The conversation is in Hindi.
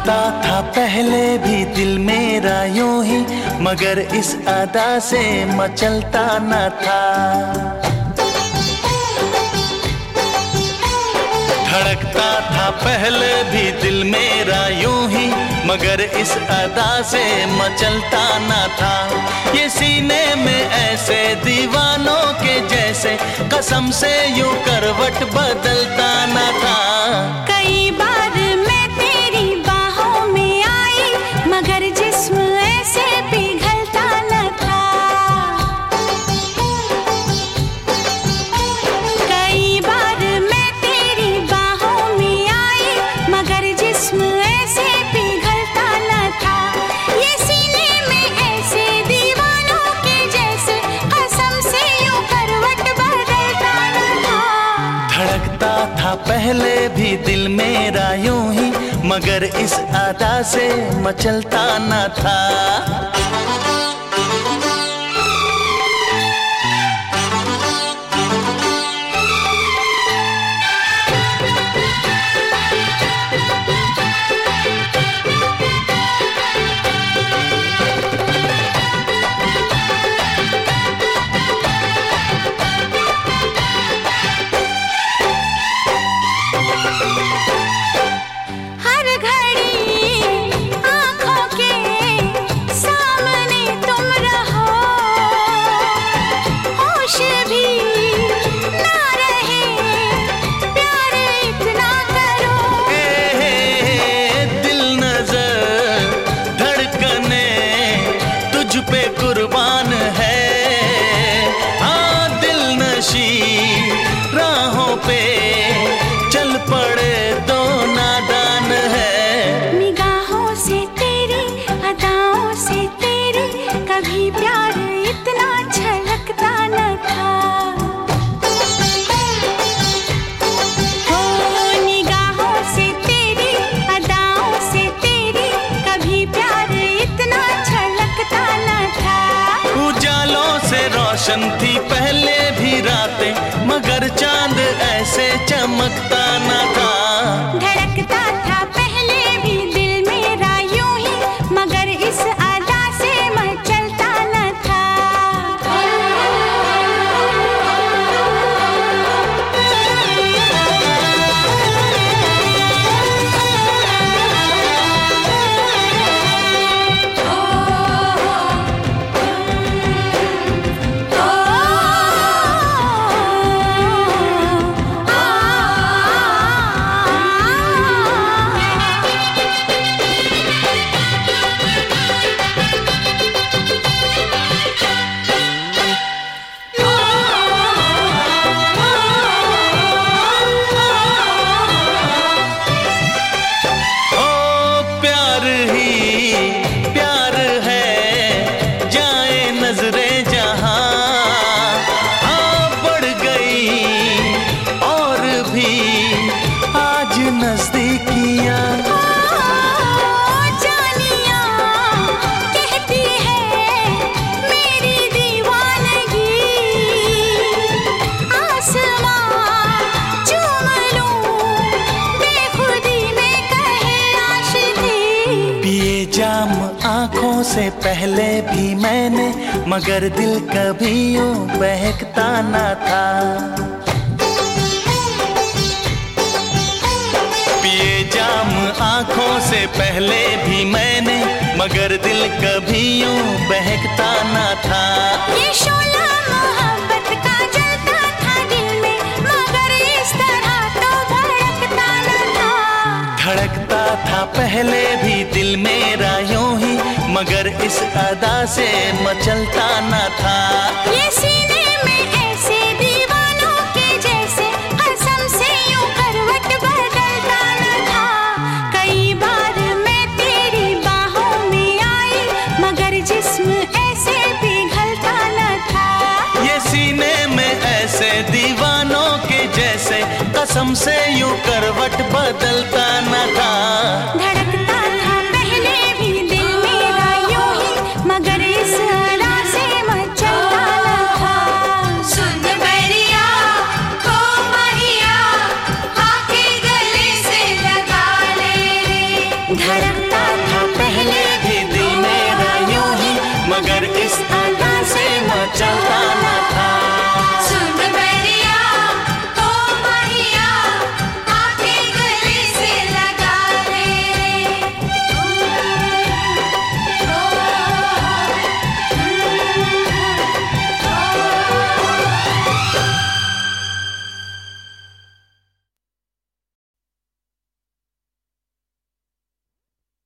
धड़कता था पहले भी दिल मेरा यूं ही, मगर इस अदा से मचलता न था। धड़कता था पहले भी दिल मेरा यूं ही, मगर इस अदा से मचलता न था। ये सीने में ऐसे दीवानों के जैसे कसम से यूं करवट बदलता न था। कई बार मैं तेरी बाहों में आई, मगर जिस्म ऐसे पिघलता न था। कई बार मैं तेरी बाहों में आई, मगर जिस्म ऐसे पिघलता न था। ये सीने में ऐसे दीवानों के जैसे कसम से यूं करवट बदलता न था। धड़कता था पहले भी दिल मेरा यूं ही, मगर इस अदा से मचलता न था। कुर्बान है हाँ दिल नशी राहों पे चल पड़े तो नादान है। निगाहों से तेरी अदाओं से तेरी कभी प्यार इतना झलकता न था। हो निगाहों से तेरी अदाओं से तेरी कभी प्यार इतना झलकता न था। उजालों से रोशन थी पहले भी रातें, मगर चांद ऐसे चमकता न था। धड़कता था पहले भी दिल मेरा यूं ही, मगर इस अदा से मचलता न था। नजदीकियां जानिया कहती है मेरी दीवानगी, आसमां चूम लूं बेखुदी में कहे आशिकी। पिए जाम आंखों से पहले भी मैंने, मगर दिल कभी यूं बहकता न था। पिए जाम आंखों से पहले भी मैंने, मगर दिल कभी यूं बहकता न था। ये शोला मोहब्बत का जलता था दिल में, मगर इस तरह तो भड़कता न था। धड़कता था पहले भी दिल मेरा यूं ही, मगर इस अदा से मचलता न था। ये सीने में ऐसे दीवानों के जैसे कसम से यूं करवट बदलता न था। कई बार मैं तेरी बाहों में आई, मगर जिस्म ऐसे पिघलता न था। ये सीने में ऐसे दीवानों के जैसे कसम से यूं करवट बदलता न था। धड़कता था पहले भी दिल मेरा यूं ही, मगर इस अदा से मचलता न था। सुन बैरिया को महिया, आके गले से लगा ले रे। धड़कता था पहले भी दिल मेरा यूं ही, मगर इस अदा से मचलता न था।